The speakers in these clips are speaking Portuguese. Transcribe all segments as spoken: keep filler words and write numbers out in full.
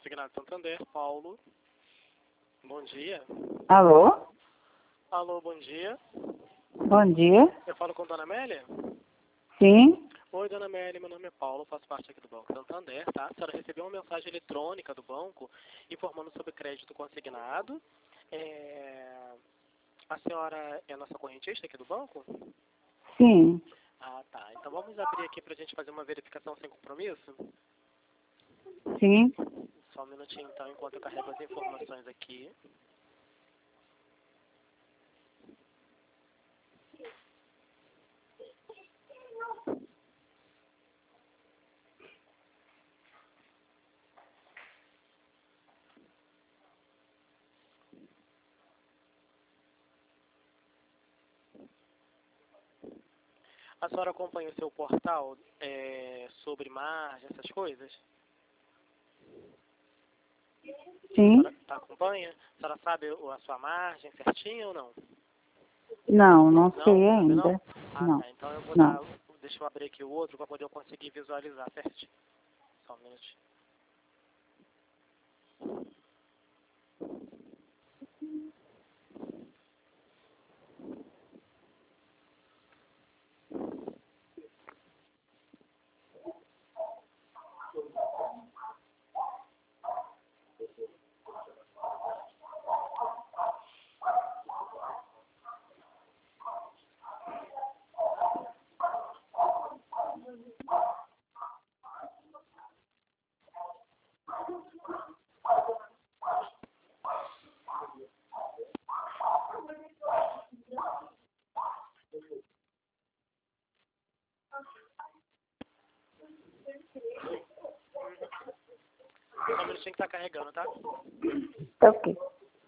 Consignado Santander, Paulo. Bom dia. Alô? Alô, bom dia. Bom dia. Eu falo com a dona Amélia? Sim. Oi, dona Amélia, meu nome é Paulo, faço parte aqui do Banco Santander, tá? A senhora recebeu uma mensagem eletrônica do banco informando sobre crédito consignado. É... A senhora é nossa correntista aqui do banco? Sim. Ah, tá. Então vamos abrir aqui pra gente fazer uma verificação sem compromisso? Sim. Só um minutinho, então, enquanto eu carrego as informações aqui. A senhora acompanha o seu portal é, sobre margem, essas coisas? Sim. A senhora acompanha? A senhora sabe a sua margem certinha ou não? Não, não sei Não? Sabe não? ainda. Ah, Não. tá. Então eu vou Não. dar... Deixa eu abrir aqui o outro para poder eu conseguir visualizar certinho. Só um minutinho. Só um minutinho que tá carregando, tá? Tá ok.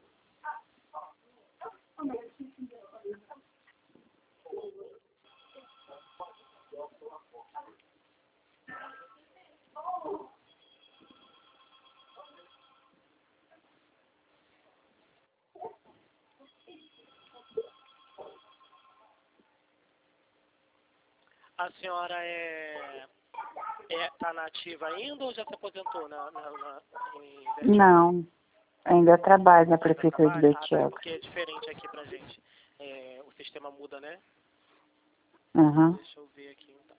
A senhora é... é tá na ativa ainda ou já se aposentou na, na, na, em Bertioga? Não. Ainda trabalho na Ainda prefeitura de trabalha? Ah, tá. É Bertioga. porque é diferente aqui pra gente. É, o sistema muda, né? Aham. Deixa eu ver aqui então.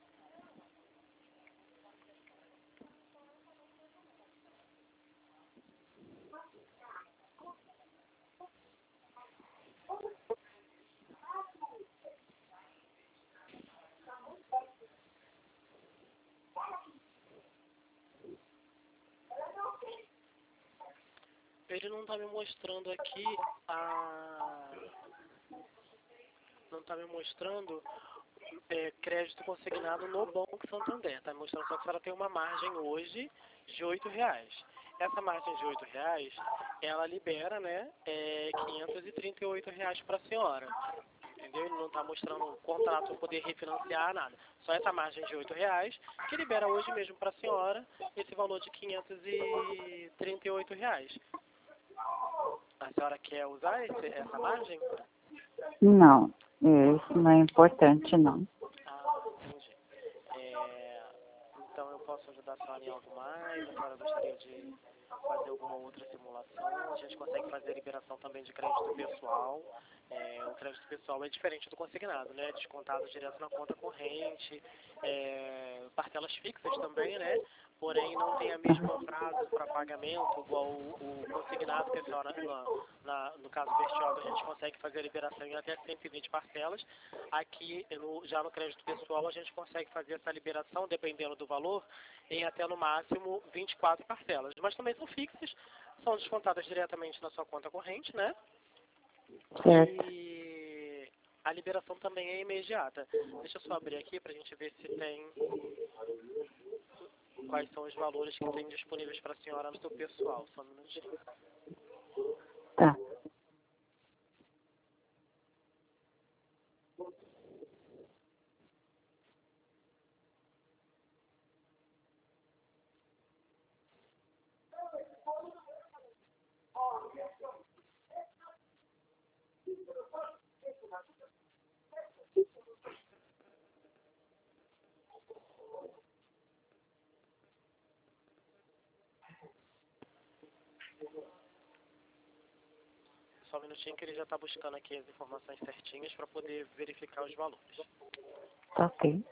Ele não tá me mostrando aqui a... Não tá me mostrando é, crédito consignado no Banco Santander. Tá me mostrando só que a senhora tem uma margem hoje de oito reais. Essa margem de oito reais, ela libera, né, é, quinhentos e trinta e oito reais para a senhora. Entendeu? Ele não está mostrando o contrato para poder refinanciar nada. Só essa margem de oito reais que libera hoje mesmo para a senhora esse valor de quinhentos e trinta e oito reais. A senhora quer usar esse, essa margem? Não. Isso não é importante, não. Ah, entendi. É, então eu posso ajudar a senhora em algo mais? A senhora gostaria de fazer alguma outra simulação? A gente consegue fazer a liberação também de crédito pessoal. É, o crédito pessoal é diferente do consignado, né? Descontado direto na conta corrente, é, parcelas fixas também, né? Porém, não tem a mesma prazo para pagamento, igual o, o consignado, que a senhora, na, na, no caso Bertioga, a gente consegue fazer a liberação em até cento e vinte parcelas. Aqui, no, já no crédito pessoal, a gente consegue fazer essa liberação, dependendo do valor, em até no máximo vinte e quatro parcelas. Mas também são fixas, são descontadas diretamente na sua conta corrente, né? Certo. E a liberação também é imediata. Deixa eu só abrir aqui para a gente ver se tem... Quais são os valores que tem disponíveis para a senhora no seu pessoal. Só um minutinho. Tá. Só um minutinho que ele já está buscando aqui as informações certinhas para poder verificar os valores. Ok.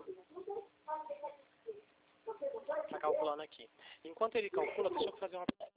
Está calculando aqui. Enquanto ele calcula, deixa eu fazer uma